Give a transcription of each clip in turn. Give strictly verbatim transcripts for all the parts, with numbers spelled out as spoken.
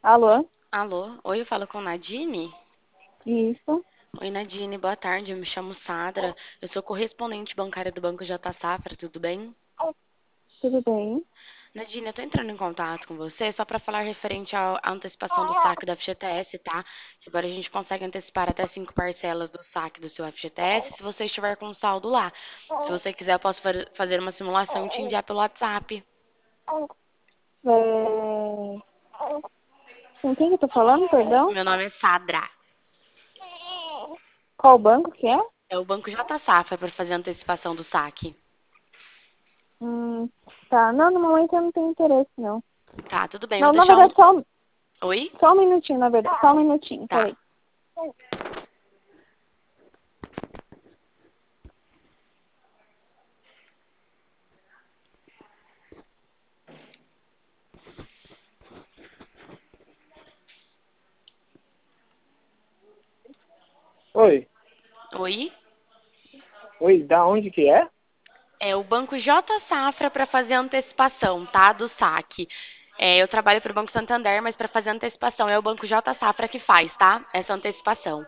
Alô? Alô, oi, eu falo com Nadine. Isso, Oi, Nadine, boa tarde, eu me chamo Sadra, eu sou correspondente bancária do Banco J Safra, tudo bem? tudo bem? Nadine, eu tô entrando em contato com você só para falar referente ao- à antecipação do saque do F G T S, tá? Que agora a gente consegue antecipar até cinco parcelas do saque do seu F G T S se você estiver com saldo lá. Se você quiser, eu posso fa- fazer uma simulação e te enviar pelo WhatsApp. É... Com quem que eu tô falando, perdão? Meu nome é Sadra, Qual banco que é? é o Banco J Safra para fazer a antecipação do saque. Hum, tá. Não, no momento eu não tenho interesse, não. Tá, tudo bem, eu vou Não, na deixar um... verdade, só, um- Oi? só um minutinho, na verdade. Só um minutinho, Tá. peraí. Oi, Oi? oi, da onde que é? É o Banco J Safra para fazer a antecipação, tá? Do saque. É, eu trabalho para o Banco Santander, mas para fazer a antecipação é o Banco J Safra que faz, tá? Essa antecipação.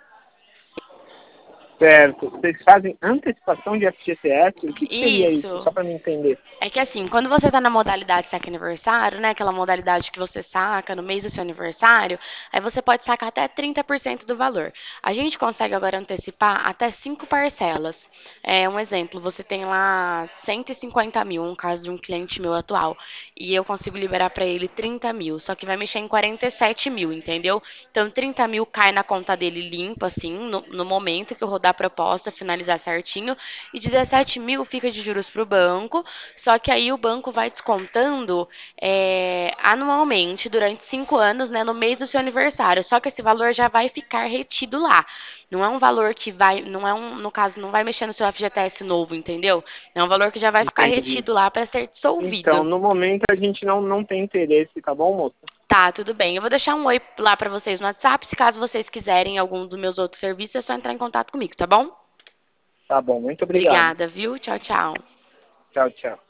Certo. Vocês fazem antecipação de F G T S? O que, que seria isso? Isso. Só para me entender. É que assim, quando você tá na modalidade saque aniversário, né? Aquela modalidade que você saca no mês do seu aniversário, aí você pode sacar até trinta por cento do valor. A gente consegue agora antecipar até cinco parcelas. É um exemplo, você tem lá cento e cinquenta mil, no caso de um cliente meu atual, e eu consigo liberar para ele trinta mil, só que vai mexer em quarenta e sete mil, entendeu? Então trinta mil cai na conta dele limpo, assim, no, no momento que eu rodar a proposta, finalizar certinho, e dezessete mil fica de juros para o banco. Só que aí o banco vai descontando é, anualmente durante cinco anos, né, no mês do seu aniversário. Só que esse valor já vai ficar retido lá. Não é um valor que vai, não é um, no caso, não vai mexer no seu F G T S novo, entendeu? É um valor que já vai ficar Entendi. retido lá para ser Então, dissolvido. no momento a gente não, não tem interesse, tá bom, moça? Tá, tudo bem. Eu vou deixar um oi lá para vocês no WhatsApp. Se caso vocês quiserem algum dos meus outros serviços, é só entrar em contato comigo, tá bom? Tá bom, muito obrigado. Obrigada, viu? Tchau, tchau. Tchau, tchau.